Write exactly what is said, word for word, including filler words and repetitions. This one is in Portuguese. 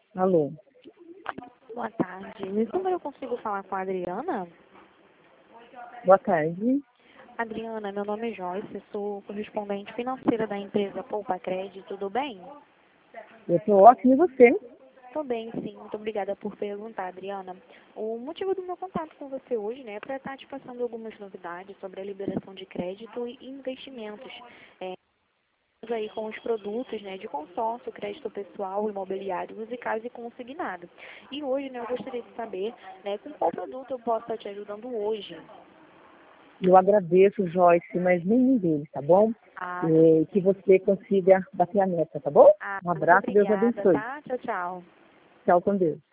Alô, Boa tarde. Nesse número eu consigo falar com a Adriana? boa tarde. Adriana, meu nome é Joyce, sou correspondente financeira da empresa Poupa Crédito, tudo bem? Eu estou ótimo e você? Tô bem, sim. Muito obrigada por perguntar, Adriana. O motivo do meu contato com você hoje, né, é para estar te passando algumas novidades sobre a liberação de crédito e investimentos. É, aí com os produtos, né, de consórcio, crédito pessoal, imobiliário, musicais e consignado. E hoje, né, eu gostaria de saber, né, com qual produto eu posso estar te ajudando hoje. Eu agradeço, Joyce, mas nenhum deles, tá bom? Ah, É, que você consiga bater a meta, tá bom? ah, Um muito abraço, Deus obrigada, abençoe. tá? Tchau, tchau. Tchau com Deus.